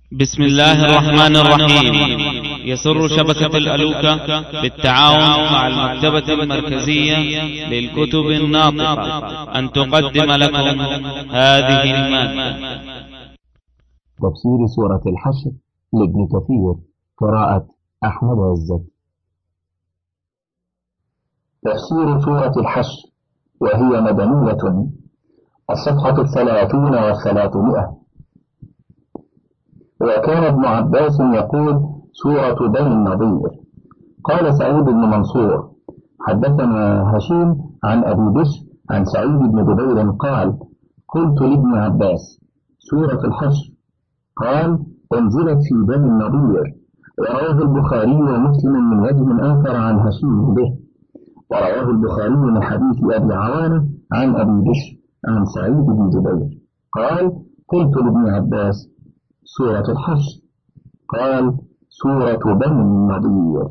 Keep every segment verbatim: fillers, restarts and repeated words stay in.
بسم الله الرحمن الرحيم. يسر شبكة الألوكة بالتعاون مع المكتبة المركزية للكتب الناطقة أن تقدم لكم هذه المادة. تفسير سورة الحشر لابن كثير، قراءة أحمد عزت. تفسير سورة الحشر وهي مدنية، الصفحة الثلاثون والثلاثمائة. وكان ابن عباس يقول سورة بني النضير. قال سعيد بن منصور حدثنا هشيم عن أبي بشر عن سعيد بن جبير قال قلت لابن عباس سورة الحشر؟ قال انزلت في بني النضير. ورواه البخاري ومسلم من وجه آخر عن هشيم به، ورواه البخاري من حديث أبي عوانة عن أبي بشر عن سعيد بن جبير قال قلت لابن عباس سورة الحشر؟ قال سورة بني النضير.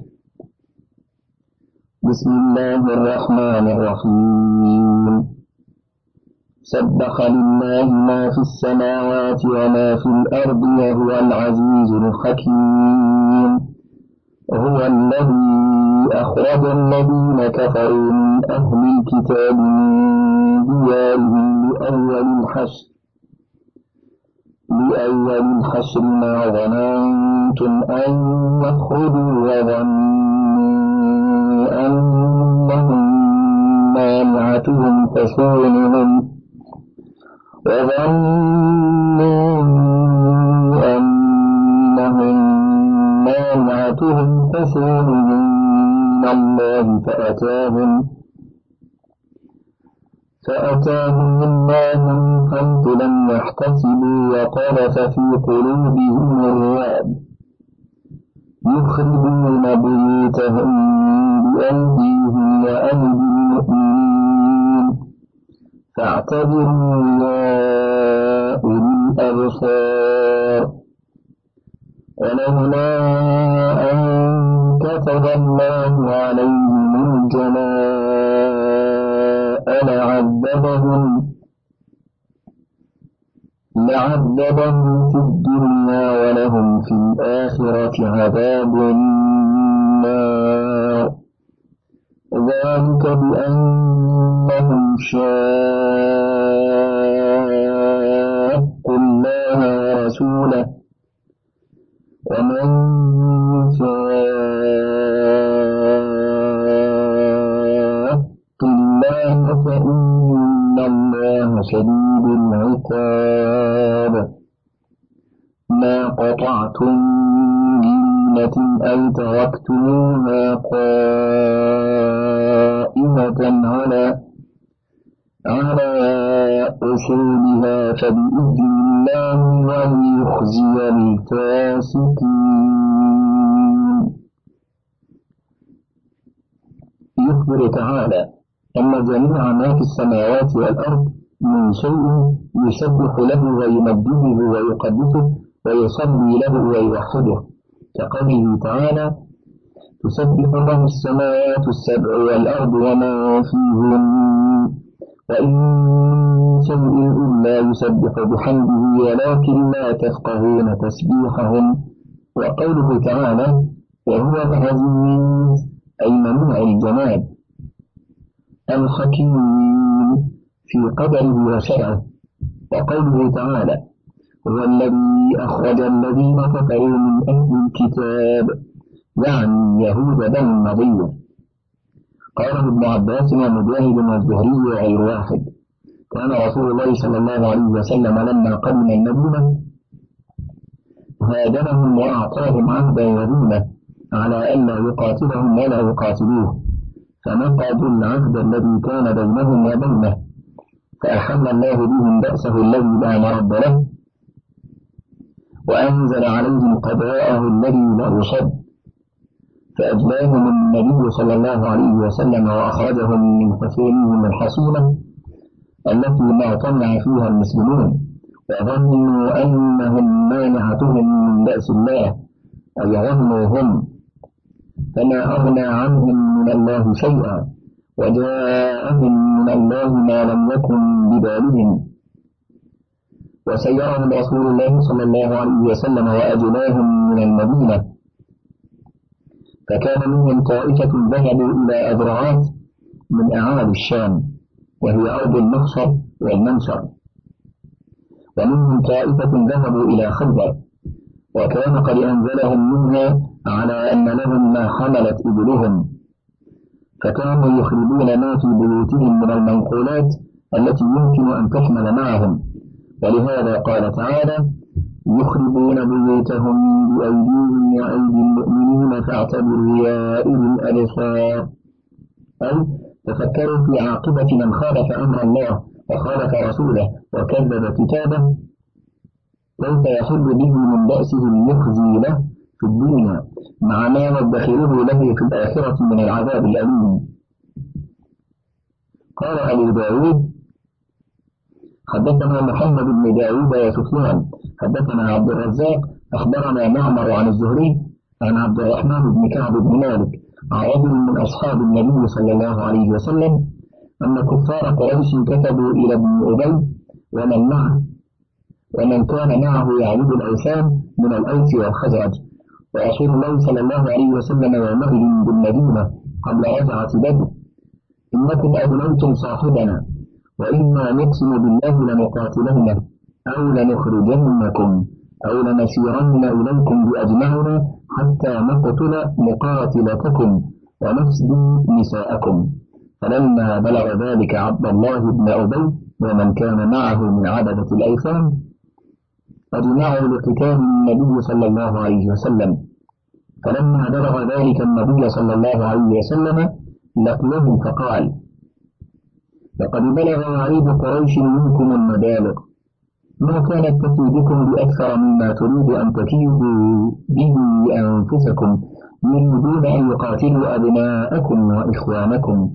بسم الله الرحمن الرحيم. سبح لله ما في السماوات وما في الأرض وهو العزيز الحكيم. هو الذي أخرج الذين كفروا من أهل الكتاب من ديارهم لأول الحشر لأول الحشر ما ظننتم أن يخرجوا وظنوا أنهم مانعتهم حصونهم وظنوا أنهم مانعتهم حصونهم من الله فأتاهم فأتاهم الله من حيث لم يحتسبوا وقذف في قلوبهم الرعب يخربون بيوتهم بأيديهم وأيدي المؤمنين فاعتبروا يا أولي الأبصار. ولولا أن كتب الله عليهم الجلاء لعذبهم لعذبهم في الدنيا ولهم في الآخرة عذاب النار. ذلك بأنهم شاقوا الله ورسوله ومن شاق الله فإن الله شديد العقاب. ما قطعتم من لينة أو تركتموها قائمة على على أصولها فبإذن الله وليخزي الفاسقين. يخبر تعالى أن جميع ما في السماوات والأرض من شيء يسبح له ويمجده ويقدسه ويصلي له ويوحده، كقوله تعالى تسبح له السماوات السبع والأرض وما فيهن وإن شيء إلا يسبح بحمده ولكن لا تفقهون تسبيحهم. وقوله تعالى وهو العزيز أي منوع الجمال الحكيم في قدره وشرعه. وقوله تعالى هو الذي أخرج الذين كفروا من أهل الكتاب يعني يهود بني النضير. قاله ابن عباس ومجاهد والزهري وغير واحد. كان رسول الله صلى الله عليه وسلم لما قدم المدينة هادنهم وأعطاهم عهدا يدونه على أن لا يقاتلهم ولا يقاتلوه، فنقضوا العهد الذي كان بينهم وبينه فأحل الله بهم بأسه الذي لا مرد له وأنزل عليهم قضاءه الذي لا يصد، فأجلاهم النبي صلى الله عليه وسلم وأخرجهم من حصونهم الحصونة التي ما طمع فيها المسلمون وظنوا أنهم مانعتهم من بأس الله أي ظنوا هم، فما أغنى عنهم من الله شيئا وجاءهم من الله ما لم يكن ببالهم وسيرهم رسول الله صلى الله عليه وسلم وأجلاهم من المدينة، فكان منهم طائفة ذهبوا إلى أذرعات من أعالي الشام وهي أرض المخشر والمنشر، ومنهم طائفة ذهبوا إلى خيبر، وكان قد أنزلهم منها على أن لهم ما حملت إبلهم، فكانوا يخربون ما في بيوتهم من المنقولات التي يمكن أن تحمل معهم، ولهذا قال تعالى: يخربون بيوتهم بأيديهم وأيدي المؤمنين فاعتبروا يا أولي الأبصار، أي تفكروا في عاقبة من خالف أمر الله وخالف رسوله وكذب كتابه، كيف يحل به من بأسه المخزي له في الدنيا مع ما يدخره له في الآخرة من العذاب الأليم. قال أبو داود: حدثنا محمد بن داود وسفيان حدثنا عبد الرزاق أخبرنا معمر عن الزهري عن عبد الرحمن بن كعب بن مالك عن رجل من أصحاب النبي صلى الله عليه وسلم أن كفار قريش كتبوا إلى ابن أبي ومن معه ومن كان معه يعبد الأوثان من الأوس والخزرج، ورسول الله صلى الله عليه وسلم يومئذ بالمدينة قبل رجعة بدر: إنكم أبنيتم صاحبنا، وإنا نقسم بالله لنقاتلنه أو لنخرجنكم أو لنسيرن إليكم بأجمعنا حتى نقتل مقاتلتكم ونفسد نساءكم. فلما بلغ ذلك عبد الله بن أبي ومن كان معه من عبدة الأوثان أجمعوا لقتال النبي صلى الله عليه وسلم، فلما بلغ ذلك النبي صلى الله عليه وسلم لقيهم فقال: لقد بلغ وعيد قريش منكم المبالغ، ما كانت تكيدكم بأكثر مما تريد أن تكيدوا به أنفسكم، يريدون أن يقاتلوا أبناءكم وإخوانكم.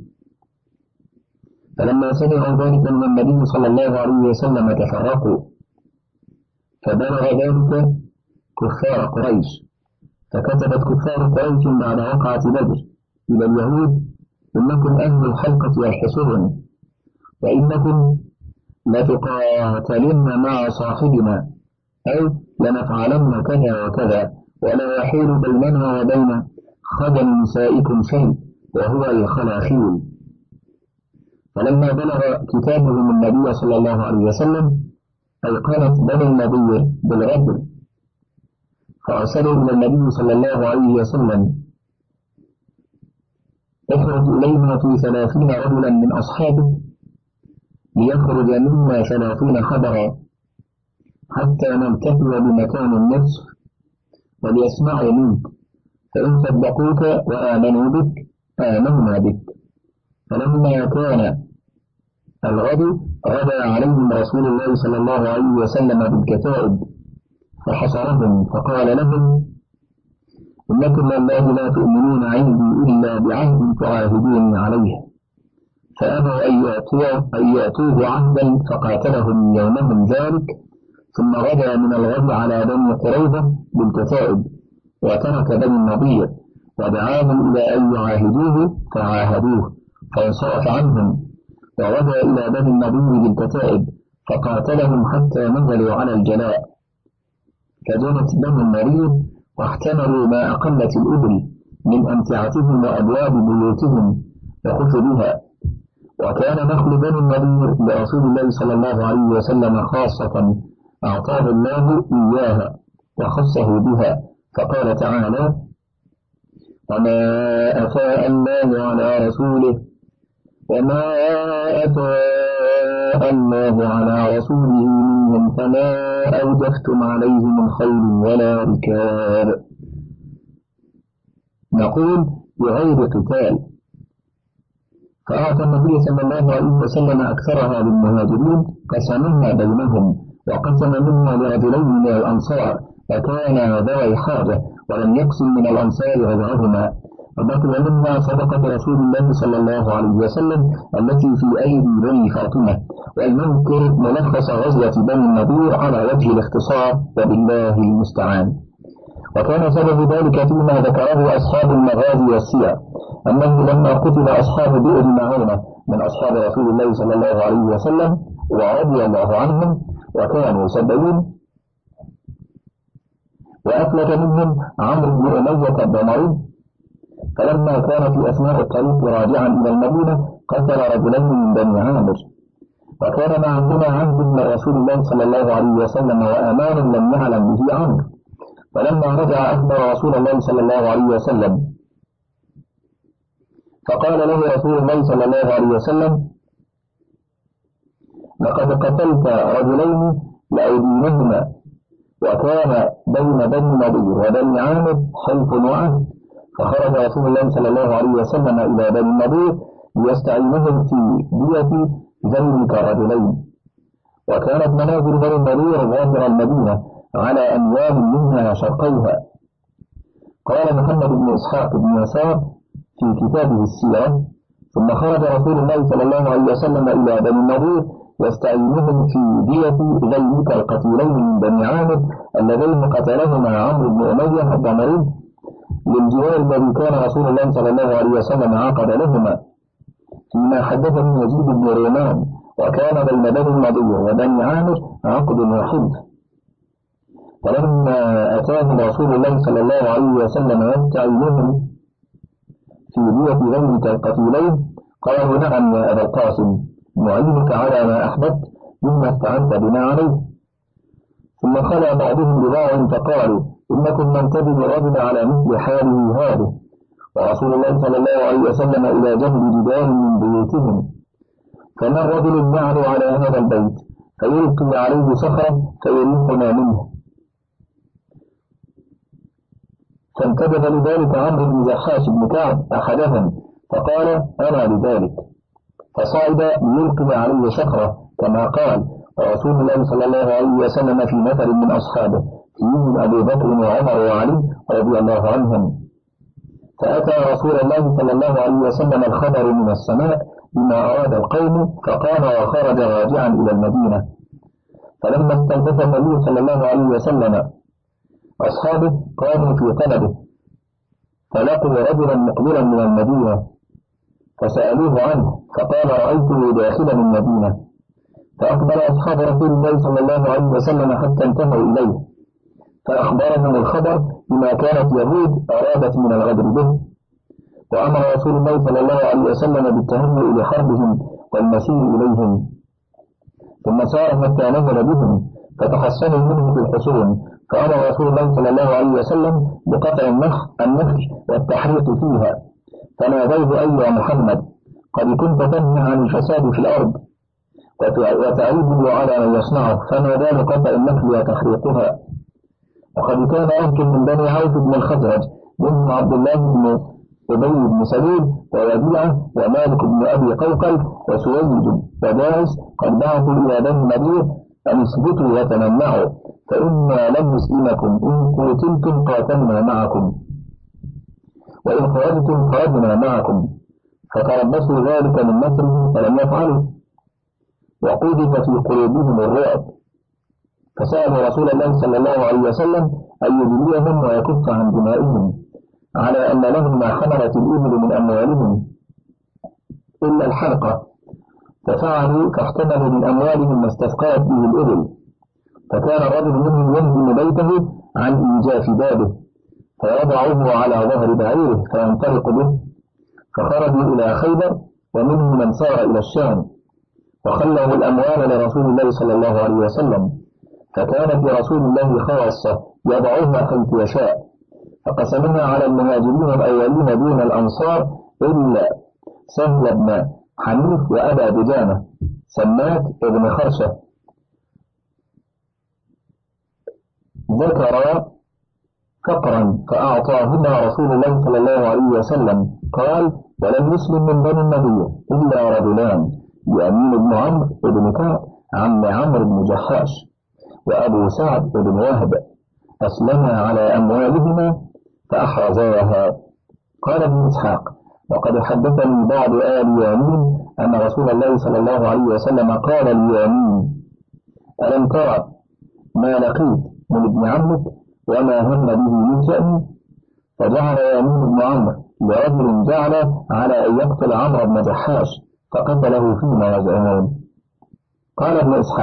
فلما سمعوا ذلك من النبي صلى الله عليه وسلم تفرقوا، فبلغ ذلك كفار قريش، فكتبت كفار قريش بعد وقعة بدر إلى اليهود: إنكم أهل الحلقة والحصون، وإنكم لتقاتلن مع صاحبنا أو لنفعلن كذا وكذا، ولا يحيل بيننا وبين خدم نسائكم شيء وهو الخلاخيل. فلما بلغ كتابهم النبي صلى الله عليه وسلم أيقنت بني النبي بالغدر، فأرسلوا إلى النبي صلى الله عليه وسلم: اخرج إلينا في ثلاثين رجلا من أصحابه ليخرج منا ثلاثين خبرا حتى نلتقي بمكان النصف وليسمعوا منك، فإن صدقوك وآمنوا بك آمنا بك. فلما كان الغد غدا عليهم رسول الله صلى الله عليه وسلم بالكتائب فحصرهم فقال لهم: إنكم والله لا تؤمنون عندي إلا بعهد تعاهدوني عليه. فأبوا أن يأتوه عهدا فقاتلهم يومهم ذلك، ثم غدا من الغد على بني قريظة بالكتائب وترك بني النضير، ودعاهم إلى أن يعاهدوه فعاهدوه فانصرف عنهم، وغدا إلى بني النضير بالكتائب فقاتلهم حتى نزلوا على الجلاء، فجنت بني النضير واحتملوا ما أقلت الإبل من أمتعتهم وأبواب بيوتهم وخفوا بها. وكان نخل بني النضير لرسول الله صلى الله عليه وسلم خاصة أعطاه الله إياها وخصه بها، فقال تعالى: وما أفاء الله على رسوله وما أفاء الله على رسوله منهم فما أوجفتم عليه من خيل ولا ركاب. نقول بغير قتال. فأعطى النبي صلى الله عليه وسلم أكثرها للمهاجرين قسمها بينهم، وقسم منها لرجلين من الأنصار وكان ذوي حاجة، ولم يقسم من الأنصار غيرهما، وبقي منها صدقة رسول الله صلى الله عليه وسلم التي في أيدي بني فاطمة. والمنكر ملخص غزوة بني النضير على وجه الاختصار، وبالله المستعان. وكان سبب ذلك فيما ذكره أصحاب المغازي والسير، أنه لما قتل أصحاب بئر معونة من أصحاب رسول الله صلى الله عليه وسلم ورضي الله عنهم، وكانوا سبعين، وأفلت منهم عمرو بن أمية الضمري. فلما كان في أثناء الطريق راجعا إلى المدينة قتل رجلين من بني عامر، وكان معهما عهد من رسول الله صلى الله عليه وسلم وأمان لم يعلم به عمرو. فلما رجع أخبر رسول الله صلى الله عليه وسلم، فقال له رسول الله صلى الله عليه وسلم: لقد قتلت رجلين لأدينهما. وكان بين بني نضير وبني عامر حلف وعهد، فخرج رسول الله صلى الله عليه وسلم إلى بني نضير ليستعينهم في دية ذلك الرجلين. وكانت منازل بني نضير ظاهر المدينة على أنياب منها شرقيها. قال محمد بن إسحاق بن يسار في كتابه السيرة: ثم خرج رسول الله صلى الله عليه وسلم إلى بني النضير يستعينهم في دية ذلك القتيلين من بني عامر اللذين قتلهما عمرو بن أمية الضمري للجوار الذي كان رسول الله صلى الله عليه وسلم عقد لهما، فيما حدثني يزيد بن رومان. وكان بين بني النضير وبني عامر عقد وحلف. فلما أتاهم رسول الله صلى الله عليه وسلم يستعينهم في دية ذلك القتيلين قالوا: نعم يا أبا القاسم، نعينك على ما أحببت مما استعنت بنا عليه. ثم خلى بعضهم ببعض فقالوا: إنكم من تجد الرجل على مثل حاله هذه، ورسول الله صلى الله عليه وسلم إلى جنب جدار من بيوتهم، فما رجل يعلو على هذا البيت فيلقي عليه صخرا فيريحنا منه. فانتبه لذلك عمرو بن جحاش بن كعب أحدهم فقال: أنا لذلك، فصعد ليلقي عليه صخرة كما قال. ورسول الله صلى الله عليه وسلم في نفر من أصحابه فيهم أبو بكر وعمر وعلي رضي الله عنهم. فأتى رسول الله صلى الله عليه وسلم الخبر من السماء بما أراد القوم، فقام وخرج راجعا إلى المدينة. فلما استلبث النبي صلى الله عليه وسلم أصحابه قاموا في طلبه، فلقوا رجلا مقبلا من المدينة فسألوه عنه، فقال: رأيته داخلا المدينة. فأقبل أصحاب رسول الله صلى الله عليه وسلم حتى انتهوا إليه، فأخبرهم الخبر بما كانت يهود أرادت من الغدر به. وأمر رسول الله صلى الله عليه وسلم بالتهيؤ لحربهم والمسير إليهم. ثم سار حتى نزل بهم فتحسنوا منه في الحصون، فأمر رسول الله صلى الله عليه وسلم بقطع النخل والتحريق فيها. فنادوه: أيها محمد، قد كنت تنهى عن الفساد في الأرض وتعيده على من يصنعه، فما بال قطع النخل وتحريقها؟ وقد كان أهل من بني عوف بن الخزرج منهم عبد الله بن أبي بن سلول ووديعة ومالك بن أبي قوقل وسويد وداعس قد بعثوا إلى بني النضير أن اثبتوا وتمنعوا، فإنا لم نسلمكم، إن قتلتم قاتلنا معكم، وإن خرجتم خرجنا معكم. فتربصوا ذلك من نصرهم فلم يفعلوا، وقذف في قلوبهم الرعب. فسألوا رسول الله صلى الله عليه وسلم أن يجليهم ويكف عن دمائهم، على أن لهم ما حملت الإبل من أموالهم إلا الحلقة، ففعلوا فاحتملوا من أموالهم ما استثقلت به الإبل. فكان الرجل منهم يهدم بيته عن إيجاف بابه فيضعه على ظهر بعيره فينطلق به. فخرجوا إلى خيبر، ومنهم من سار إلى الشام، وخلوا الأموال لرسول الله صلى الله عليه وسلم، فكانت لرسول الله خاصة يضعها حيث يشاء، فقسمها على المهاجرين الأولين دون الأنصار إلا سهل بن حنيف وأبا دجانة سماك ابن خرشة. ذكر فقرا فأعطاهما رسول الله صلى الله عليه وسلم. قال: ولم يسلم من بني النضير إلا رجلان، يأمين بن عمرو بن كعب عم عمرو بن جحاش، وأبو سعد بن وهب، أسلما على أموالهما فأحرزاها. قال ابن إسحاق: وقد حدثني بعض آل يامين أن رسول الله صلى الله عليه وسلم قال ليامين: ألم ترى ما لقيت من ابن عمك وما هم به من شأني؟ فجعل يامين بن عمرو لرجل جعل على أن يقتل عمرو بن جحاش فقتله فيما يزعمون. قال ابن إسحاق: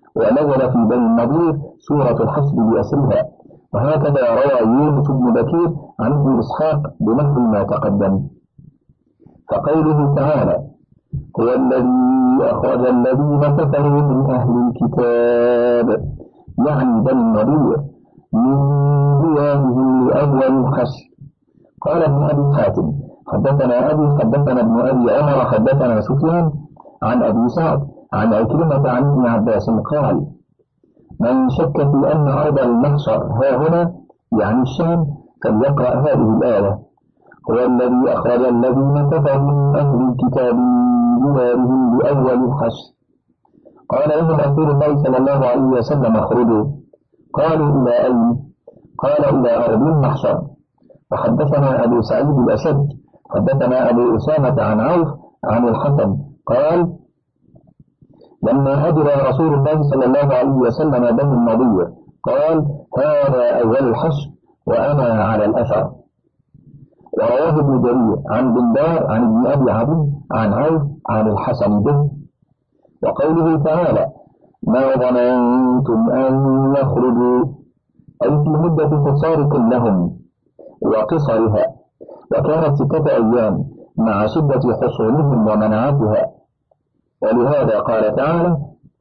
ونزل في بني النضير سورة الحشر بأسرها. وهكذا روى يونس بن بكير عن ابن إسحاق بنحو ما تقدم. فقوله تعالى هو الذي أخرج الذين كفروا من أهل الكتاب يعني بني النضير من ديارهم لأول الحشر. قال ابن أبي حاتم حدثنا أبي حدثنا ابن أبي عمر حدثنا سفيان عن أبي سعد عن عكرمة عن ابن عباس قال من شك في أن أرض المحشر ها هنا يعني الشام فليقرأ هذه الآية هو الذي أخرج الذين كفروا من أهل الكتاب من ديارهم لأول الحشر. قال لهم رسول الله صلى الله عليه وسلم اخرجوا. قالوا إلى أين؟ قال إلى أرض المحشر. وحدثنا أبو سعيد الأشد حدثنا أبو أسامة عن عوف عن الحسن قال لما أدرى رسول الله صلى الله عليه وسلم بني النضير قال هذا أول الحشر وأنا على الأثر. ورواه ابن جرير عن بندار عن ابن أبي عدي عن عوف عن الحسن به. وقوله تعالى ما ظننتم أن يخرجوا أي في مدة حصاركم لهم وقصرها وكانت ستة أيام مع شدة حصونهم ومنعتها. ولهذا قال تعالى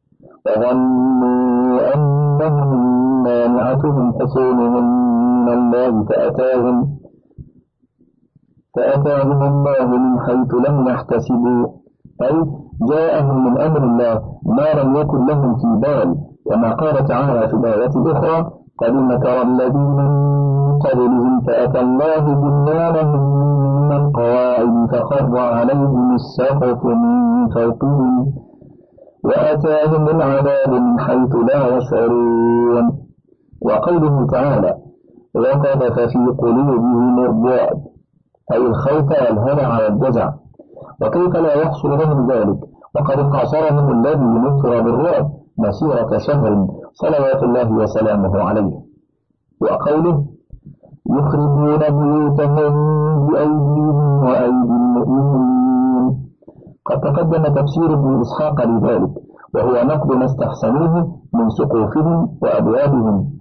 وظنوا أنهم مانعتهم حصونهم من الله فأتاهم فأتاهم الله من حيث لم يحتسبوا أي جاءهم من أمر الله ما لم يكن لهم في بال. وما قال تعالى في الآية الأخرى قد مكر الذين من قبلهم فأتى الله بنيانهم من قواعد فخر عليهم السقف من فوقهم وأتاهم العذاب من حيث لا يشعرون. وقوله تعالى وقذف في قلوبهم الرعب أي الخوف والهلع والجزع. وكيف لا يحصل لهم ذلك وقد قاصرهم الذي نصر بالرعب مسيرة شهر صلوات الله وسلامه عليه. وقوله يخربون بيوتهم بأيديهم وأيدي المؤمنين قد تقدم تفسير ابن إسحاق لذلك وهو نقد ما استحسنوه من سقوفهم وأبوابهم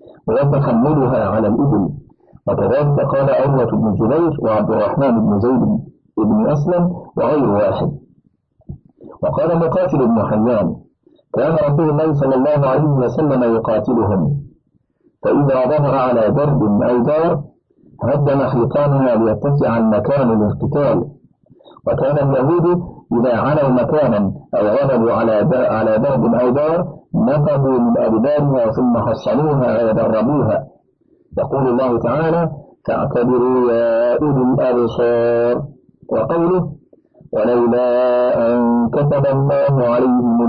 وتحملها على الإبل. وكذلك قال عروة بن الزبير وعبد الرحمن بن زيد بن أسلم وغير واحد. وقال مقاتل بن حيان كان رسول الله صلى الله عليه وسلم يقاتلهم فإذا ظهر على درب أو دار هدم حيطانها ليتسع المكان للقتال. وكان اليهود إذا علوا مكانا أو غلبوا على على درب أو دار نقضوا من أدبارها ثم حصنوها ويدربوها. يقول الله تعالى فاعتبروا يا أولي الأبصار. وقوله ولولا أن كتب الله عليهم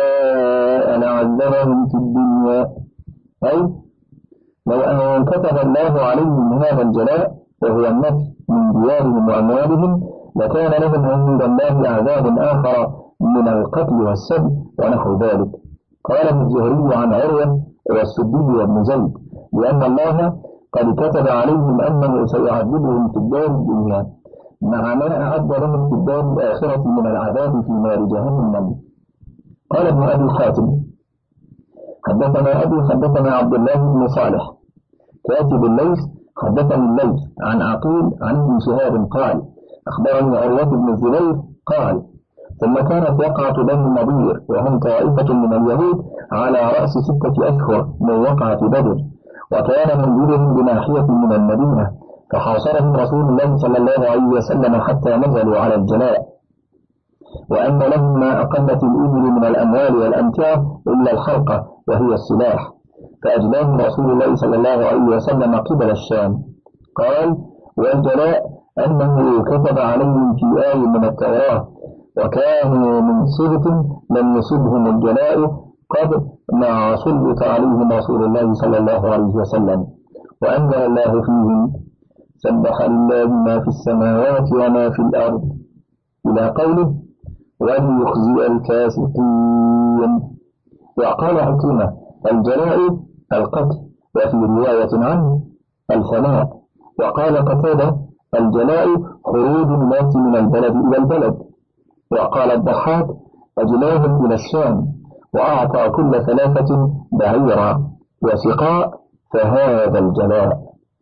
الجلاء لعذبهم في الدنيا أي لو أن كتب الله عليهم هذا الجلاء وهو النفي من ديارهم وأموالهم لكان لهم عند الله عذاب آخر من القتل والسبي ونحو ذلك. قال ابن الزهري عن عروة والسدي وابن زيد لأن الله قد كتب عليهم أنه سيعذبهم في الدار الدنيا مع ما أعد لهم في الدار الآخرة من العذاب في نار جهنم. قال ابن أبي حاتم حدثنا أبي حدثنا عبد الله بن صالح كاتب الليث حدثني الليث عن عقيل عن ابن شهاب قال أخبرني عروة بن الزبير قال ثم كانت وقعة بني النضير وهم طائفة من اليهود على رأس ستة أشهر من وقعة بدر وكان منزلهم بناحية من المدينة فحاصرهم رسول الله صلى الله عليه وسلم حتى نزلوا على الجلاء وأن لهم ما أقلت الإبل من الأموال والأمتعة إلا الحلقة وهي السلاح فأجلاهم رسول الله صلى الله عليه وسلم قبل الشام. قال والجلاء أنه كتب عليهم في آية من التوراة وكانوا من سبط لم يصبهم الجلاء قبل ما سلط عليهم رسول الله صلى الله عليه وسلم وأنزل الله فيهم سبح لله ما في السماوات وما في الأرض إلى قوله وليخزي الفاسقين. وقال عكرمة الجلاء القتل وفي رواية عنه الفناء. وقال قتادة الجلاء خروج الناس من البلد إلى البلد. وقال الضحاك أجلاهم إلى الشام وأعطى كل ثلاثة بعيرا وسقاء، فهذا الجلاء.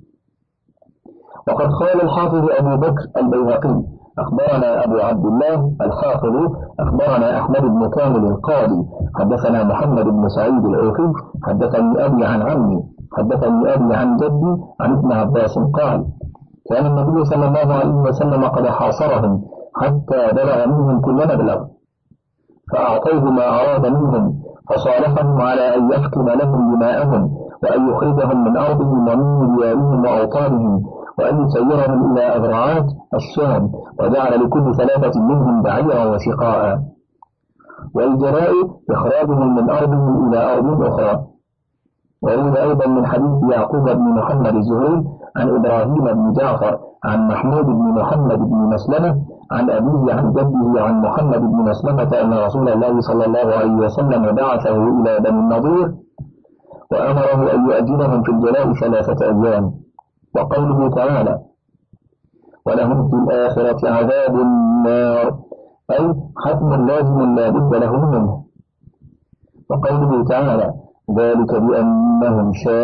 وقد قال الحافظ أبو بكر البيهقي: أخبرنا أبو عبد الله الحافظ أخبرنا أحمد بن كامل القاضي حدثنا محمد بن سعيد العوفي حدثني أبي عن عمي حدثني أبي عن جدي عن ابن عباس قال: كان النبي صلى الله عليه وسلم قد حاصرهم حتى بلغ منهم كل مبلغ، فأعطوه ما أراد منهم، فصالحهم على أن يحكم لهم دماءهم، وأن يخرجهم من أرضهم ومن ديارهم وأوطانهم، وأن يسيرهم إلى أذرعات الشام، وجعل لكل ثلاثة منهم بعيرا وسقاء. والجلاء إخراجهم من أرضهم إلى أرض أخرى. وروي أيضا من حديث يعقوب بن محمد الزهري عن إبراهيم بن جعفر عن محمود بن محمد بن مسلمة عن أبيه عن جده عن محمد بن مسلمة أن رسول الله صلى الله عليه وسلم بعثه إلى بني النضير وأمره أن يؤجلهم في الجلاء ثلاثة أيام. وقوله تعالى: ولهم في الآخرة عذاب النار، أي حتم لازم لا بد لهم منه. وقوله تعالى: ذلك بأنهم شاقوا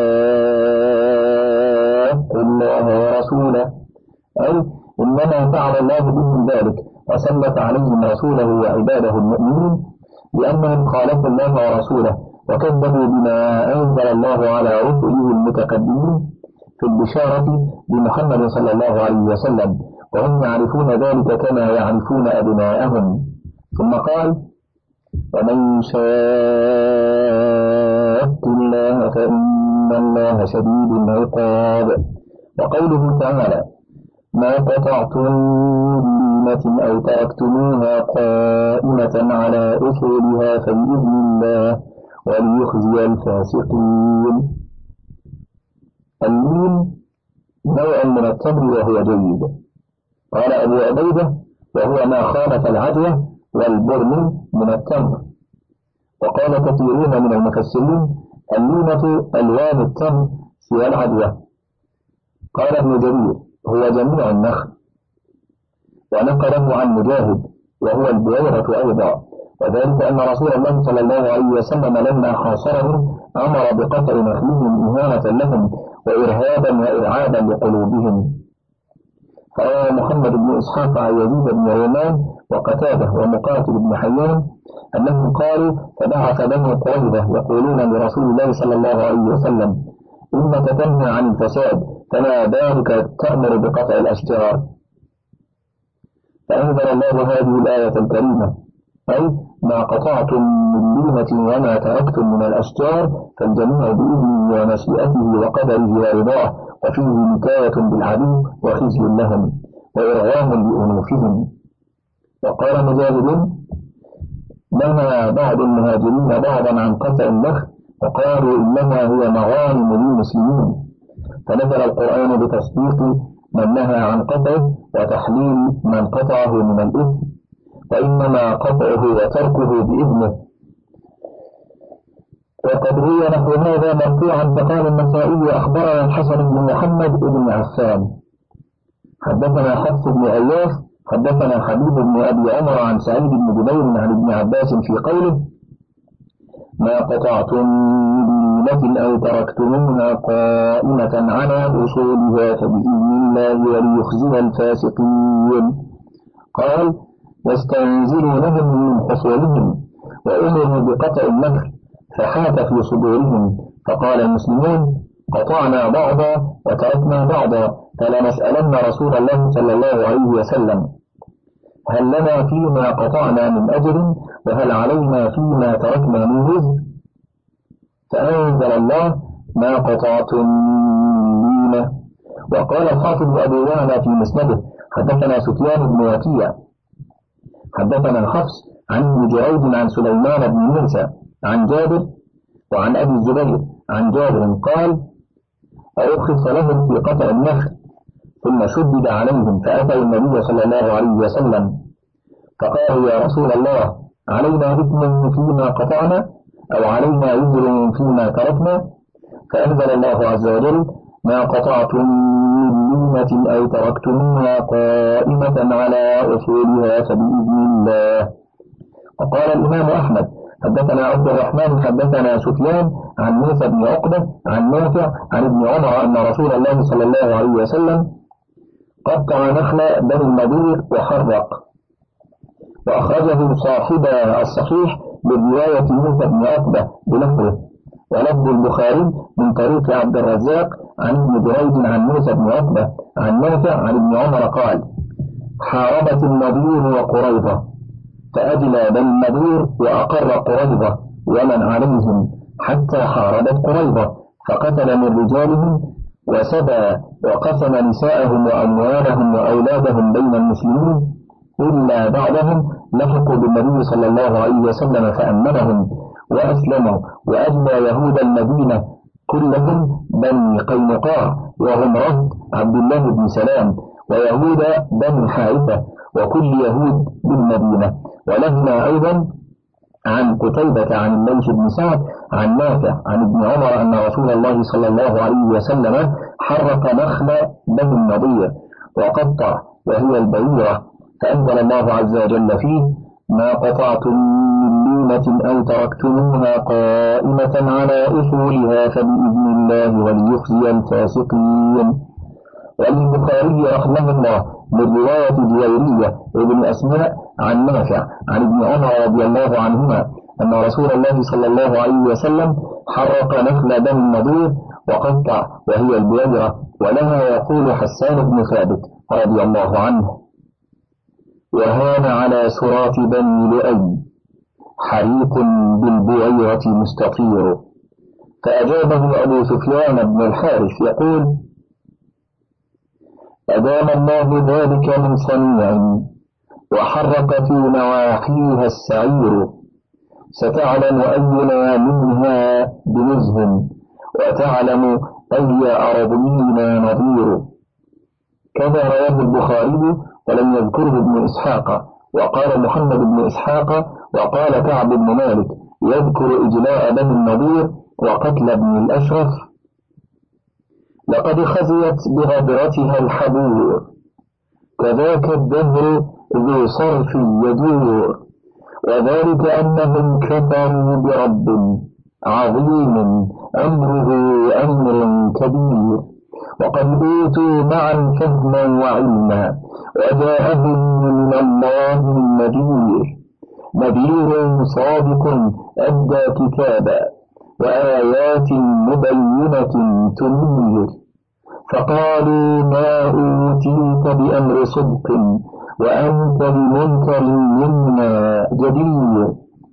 الله ورسوله، أي إنما فعل الله بهم ذلك وسلط عليهم رسوله وعباده المؤمنين لأنهم خالفوا الله ورسوله وكذبوا بما أنزل الله على رسله المتقدمين في البشارة بمحمد صلى الله عليه وسلم، وهم يعرفون ذلك كما يعرفون أبناءهم. ثم قال: ومن شاق الله فإن الله شديد العقاب. وقوله تعالى: ما قطعتم من لينة أو تركتموها قائمة على أصولها فبإذن الله وليخزي الفاسقين. اللين نوع من التمر وهو جيد. قال أبو عبيدة: وهو ما خالف العجوة والبرم من التمر. وقال كثيرون من المفسرين: اللينة ألوان التمر سوى العجوة. قال ابن جرير: هو جميع النخل. ونقله عن مجاهد: وهو البعيرة أيضا، وذلك أن رسول الله صلى الله عليه وسلم لما حاصرهم أمر بقطع نخلهم إهانة لهم وإرهابا وإرعابا لقلوبهم. فروى محمد بن إسحاق عن يزيد بن رومان وقتاده ومقاتل بن حيان أنهم قالوا: فبعث بنو قريظة يقولون لرسول الله صلى الله عليه وسلم: إنك تنهى عن الفساد، فما بالك تأمر بقطع الأشجار؟ فأنزل الله هذه الآية الكريمة: أي ما قطعتم من لينة وما تركتم من الأشجار فالجميع بإذنه ومشيئته وقدره ورضاه، وفيه نكاية بالعدو وخزي لهم وإرغام لأنوفهم. وقال مجاهد: نهى بعض المهاجرين بعضا عن قطع النخل وقالوا إنما هي مغانم للمسلمين، فنزل القرآن بتصديق من نهى عن قطعه وتحليل من قطعه من الإثم، وإنما قطعه وتركه بإذنه. وقد روي نحو هذا مرفوعا، فقال النسائي: أخبرنا الحسن بن محمد بن عفان حدثنا حفص بن أياس حدثنا حبيب بن أبي عمر عن سعيد بن جبير عن ابن عباس في قوله: ما قطعتم من لينة أو تركتموها قائمة على أصولها فبإذن الله وليخزي الفاسقين. قال: يستنزلونهم من حصولهم، وأمروا بقطع النخل فحاك في صدورهم، فقال المسلمون: قطعنا بعضا وتركنا بعضا، فلنسألن رسول الله صلى الله عليه وسلم: هل لنا فيما قطعنا من أجر، وهل علينا فيما تركنا من رزق؟ فأنزل الله: ما قطعتم من لينة. وقال الحافظ أبو يعلى في مسنده: حدثنا سفيان بن وكيع حدثنا حفص عن ابن جريج عن سليمان بن موسى عن جابر وعن أبي الزبير عن جابر قال: أرخص لهم في قطع النخل ثم شدد عليهم، فأتوا النبي صلى الله عليه وسلم فقالوا: يا رسول الله، علينا إثم فيما قطعنا أو علينا وزر فيما تركنا؟ فأنزل الله عز وجل: ما قطعتم من لينة أو تركتموها قائمة على أصولها فبإذن الله. وقال الإمام أحمد: حدثنا عبد الرحمن حدثنا سفيان عن موسى بن عقبة عن نافع عن ابن عمر أن رسول الله صلى الله عليه وسلم قطع نخل بني النضير وحرق. وأخرجه صاحب الصحيح برواية موسى بن عقبة بلفظه، ولفظ البخاري من طريق عبد الرزاق عن ابن جريج عن موسى بن عقبة عن نافع عن ابن عمر قال: حاربت النضير وقريظة فأجلى بني النضير وأقر قريظة ومن عليهم حتى حاربت قريظة، فقتل من رجالهم وسبى وقسم نساءهم وأموالهم وأولادهم بين المسلمين، إلا بعدهم لحقوا بالنبي صلى الله عليه وسلم فأمنهم وأسلموا، وأجلى يهود المدينة كلهم بني قينقاع وهم رهط عبد الله بن سلام، ويهود بني حارثة، وكل يهود بالمدينة. ولهنا أيضا عن قتيبة عن الليث بن سعد عن نافع عن ابن عمر أن رسول الله صلى الله عليه وسلم حرق نخل بني النضير وقطع وهي البعيرة، فأنزل الله عز وجل فيه: ما قطعتم من لينة أو تركتموها قائمة على أصولها فبإذن الله وليخزي الفاسقين. والبخاري رحمه الله من رواية جويرية وابن أسماء عن نافع عن ابن عمر رضي الله عنهما أن رسول الله صلى الله عليه وسلم حرق نخل بني النضير وقطع وهي البعيرة. ولها يقول حسان بن ثابت رضي الله عنه: وهان على سرات بني لؤي حريق بالبعيرة مستطير. فأجابه أبو سفيان بن الحارث يقول: أدام الله ذلك من صنيع وحرق في نواحيها السعير، ستعلم أينا منها بنزه وتعلم أي أرضينا نظير. كذا رواه البخاري ولم يذكره ابن إسحاق. وقال محمد بن إسحاق وقال كعب بن مالك يذكر إجلاء بني النضير وقتل ابن الأشرف: لقد خزيت بغدرتها الحبور، كذاك الدهر ذو صرف يدور، وذلك أنهم كفروا برب عظيم أمره أمر كبير، وقد أوتوا معا فهما وعلما، وجاءهم من الله النذير، نذير صادق أدى كتابا وآيات مبينة تنير، فقالوا ما أوتيت بأمر صدق وأنت بمنكر منا جدير.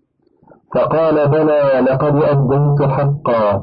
فقال بلى لقد أديت حقا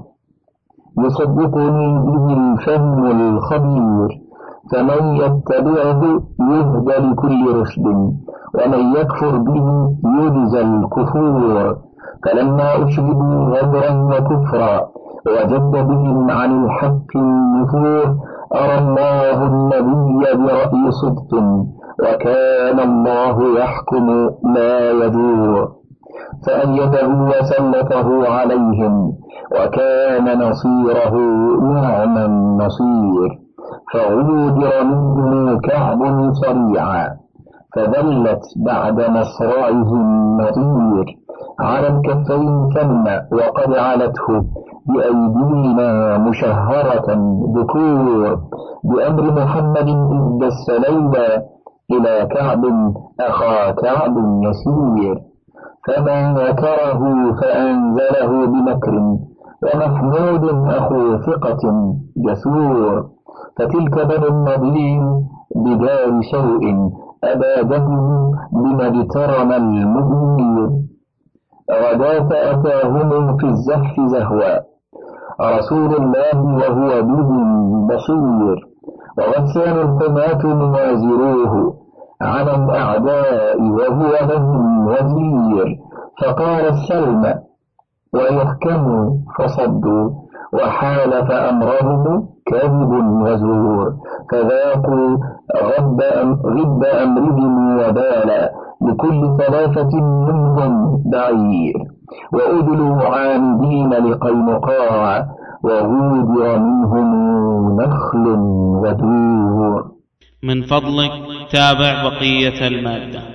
يصدقني به الفهم الخبير، فمن يتبعه يهدى لكل رشد ومن يكفر به يجزى الكفور. فلما أشهدوا غدرا وكفرا وجد بهم عن الحق النفور، أرى الله النبي برأي صدق وكان الله يحكم لا يدور، فأيده وسلطه عليهم وكان نصيره نعم النصير. فغودر منه كعب صريعا فذلت بعد مصرعهم نطير، على الكفين ثم وقد علته بأيدينا مشهرة ذكور، بأمر محمد إذ دس ليلا إلى كعب أخا كعب يسير، فما ذكره فأنزله بمكر، ومحمود أخو ثقة جسور. فتلك بنو النضير بدار سوء أبادهم بما اجترم المدير، غدا فأتاهم في الزحف زهوا رسول الله وهو بهم بصير، وغسان الحماة منازروه على الأعداء وهو لهم وزير، فقال السلم ويحكموا فصدوا وحالف أمرهم كذب وزور، فذاقوا غب, غب أمرهم وبالا لكل ثلاثة منهم بعير، وأدلوا عامدين لقينقاع وغودر منهم نخل ودور. من فضلك تابع بقية المادة.